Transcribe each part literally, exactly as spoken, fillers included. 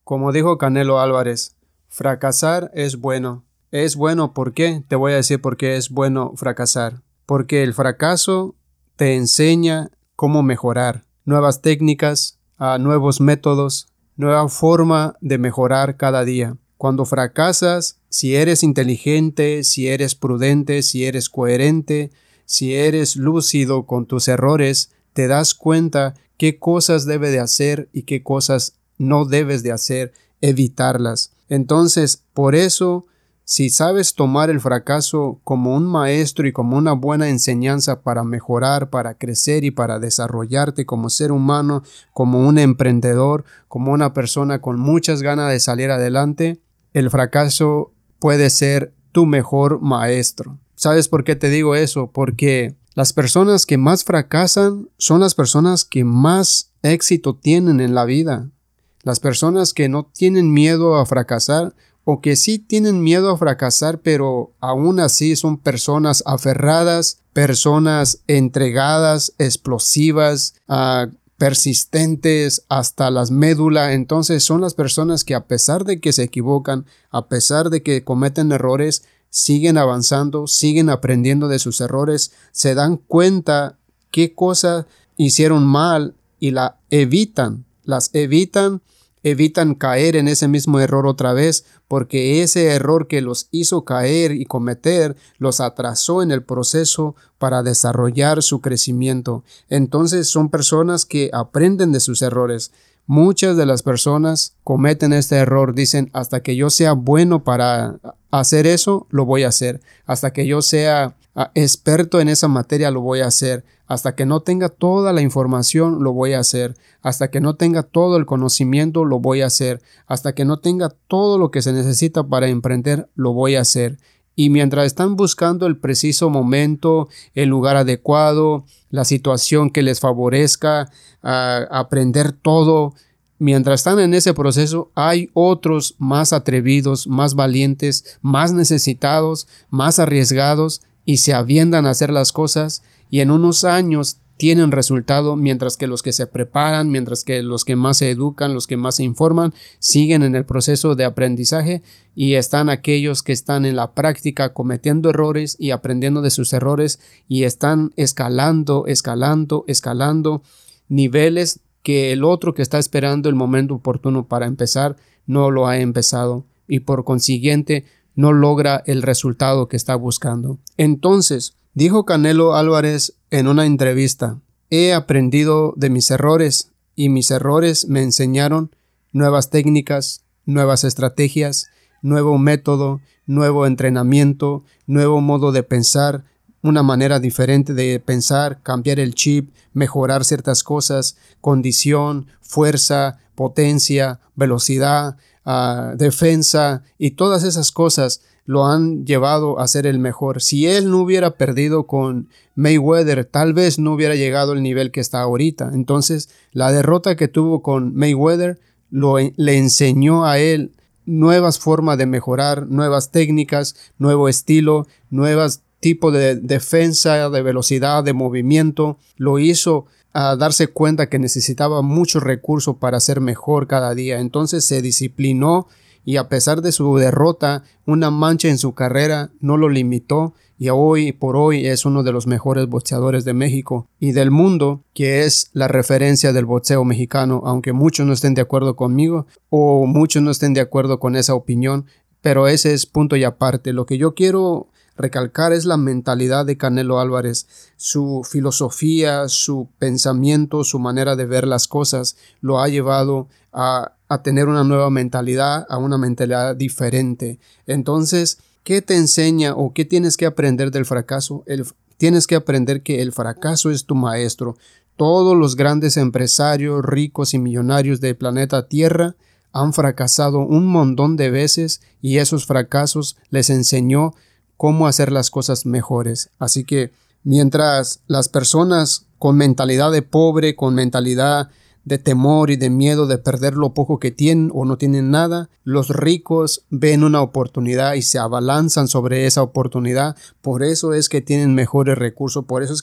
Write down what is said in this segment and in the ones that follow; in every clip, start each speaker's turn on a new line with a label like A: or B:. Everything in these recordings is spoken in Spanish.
A: Como dijo Canelo Álvarez, fracasar es bueno. Es bueno, ¿por qué? Te voy a decir por qué es bueno fracasar. Porque el fracaso te enseña cómo mejorar, nuevas técnicas, uh, nuevos métodos, nueva forma de mejorar cada día. Cuando fracasas, si eres inteligente, si eres prudente, si eres coherente, si eres lúcido con tus errores, te das cuenta qué cosas debes de hacer y qué cosas no debes de hacer, evitarlas. Entonces, por eso, si sabes tomar el fracaso como un maestro y como una buena enseñanza para mejorar, para crecer y para desarrollarte como ser humano, como un emprendedor, como una persona con muchas ganas de salir adelante, el fracaso puede ser tu mejor maestro. ¿Sabes por qué te digo eso? Porque las personas que más fracasan son las personas que más éxito tienen en la vida. Las personas que no tienen miedo a fracasar o que sí tienen miedo a fracasar, pero aún así son personas aferradas, personas entregadas, explosivas, uh, persistentes hasta las médulas. Entonces son las personas que a pesar de que se equivocan, a pesar de que cometen errores, siguen avanzando, siguen aprendiendo de sus errores, se dan cuenta qué cosas hicieron mal y la evitan, las evitan, evitan caer en ese mismo error otra vez, porque ese error que los hizo caer y cometer los atrasó en el proceso para desarrollar su crecimiento. Entonces son personas que aprenden de sus errores. Muchas de las personas cometen este error, dicen, hasta que yo sea bueno para hacer eso, lo voy a hacer. Hasta que yo sea uh, experto en esa materia, lo voy a hacer. Hasta que no tenga toda la información, lo voy a hacer. Hasta que no tenga todo el conocimiento, lo voy a hacer. Hasta que no tenga todo lo que se necesita para emprender, lo voy a hacer. Y mientras están buscando el preciso momento, el lugar adecuado, la situación que les favorezca, uh, aprender todo, mientras están en ese proceso, hay otros más atrevidos, más valientes, más necesitados, más arriesgados y se avientan a hacer las cosas y en unos años tienen resultado, mientras que los que se preparan, mientras que los que más se educan, los que más se informan, siguen en el proceso de aprendizaje y están aquellos que están en la práctica cometiendo errores y aprendiendo de sus errores y están escalando, escalando, escalando niveles que el otro que está esperando el momento oportuno para empezar no lo ha empezado y por consiguiente no logra el resultado que está buscando. Entonces, dijo Canelo Álvarez en una entrevista, he aprendido de mis errores y mis errores me enseñaron nuevas técnicas, nuevas estrategias, nuevo método, nuevo entrenamiento, nuevo modo de pensar, una manera diferente de pensar, cambiar el chip, mejorar ciertas cosas, condición, fuerza, potencia, velocidad, uh, defensa y todas esas cosas lo han llevado a ser el mejor. Si él no hubiera perdido con Mayweather, tal vez no hubiera llegado al nivel que está ahorita. Entonces, la derrota que tuvo con Mayweather lo, le enseñó a él nuevas formas de mejorar, nuevas técnicas, nuevo estilo, nuevos tipos de defensa, de velocidad, de movimiento. Lo hizo a darse cuenta que necesitaba muchos recursos para ser mejor cada día. Entonces se disciplinó y a pesar de su derrota, una mancha en su carrera no lo limitó y hoy por hoy es uno de los mejores boxeadores de México y del mundo, que es la referencia del boxeo mexicano, aunque muchos no estén de acuerdo conmigo o muchos no estén de acuerdo con esa opinión, pero ese es punto y aparte. Lo que yo quiero recalcar es la mentalidad de Canelo Álvarez, su filosofía, su pensamiento, su manera de ver las cosas lo ha llevado a, a tener una nueva mentalidad, a una mentalidad diferente. Entonces, ¿qué te enseña o qué tienes que aprender del fracaso? El, tienes que aprender que el fracaso es tu maestro. Todos los grandes empresarios, ricos y millonarios del planeta Tierra han fracasado un montón de veces y esos fracasos les enseñó cómo hacer las cosas mejores. Así que mientras las personas con mentalidad de pobre, con mentalidad de temor y de miedo de perder lo poco que tienen o no tienen nada, los ricos ven una oportunidad y se abalanzan sobre esa oportunidad. Por eso es que tienen mejores recursos, por eso es que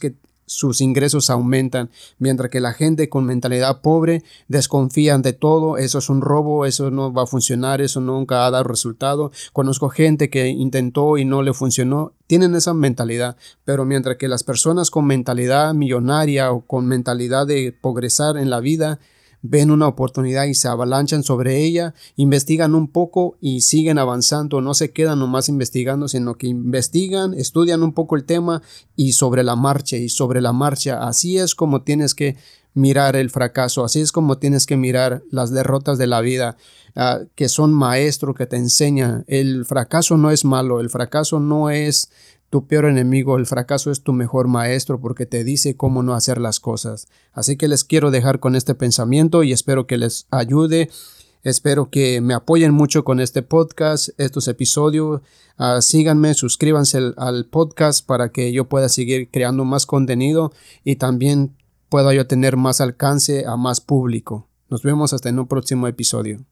A: sus ingresos aumentan, mientras que la gente con mentalidad pobre desconfían de todo. Eso es un robo, eso no va a funcionar, eso nunca ha dado resultado. Conozco gente que intentó y no le funcionó. Tienen esa mentalidad, pero mientras que las personas con mentalidad millonaria o con mentalidad de progresar en la vida ven una oportunidad y se avalanchan sobre ella, investigan un poco y siguen avanzando, no se quedan nomás investigando, sino que investigan, estudian un poco el tema y sobre la marcha y sobre la marcha. Así es como tienes que mirar el fracaso, así es como tienes que mirar las derrotas de la vida, uh, que son maestros que te enseñan. El fracaso no es malo, el fracaso no es tu peor enemigo, el fracaso es tu mejor maestro porque te dice cómo no hacer las cosas. Así que les quiero dejar con este pensamiento y espero que les ayude. Espero que me apoyen mucho con este podcast, estos episodios. Uh, síganme, suscríbanse al, al podcast para que yo pueda seguir creando más contenido y también pueda yo tener más alcance a más público. Nos vemos hasta en un próximo episodio.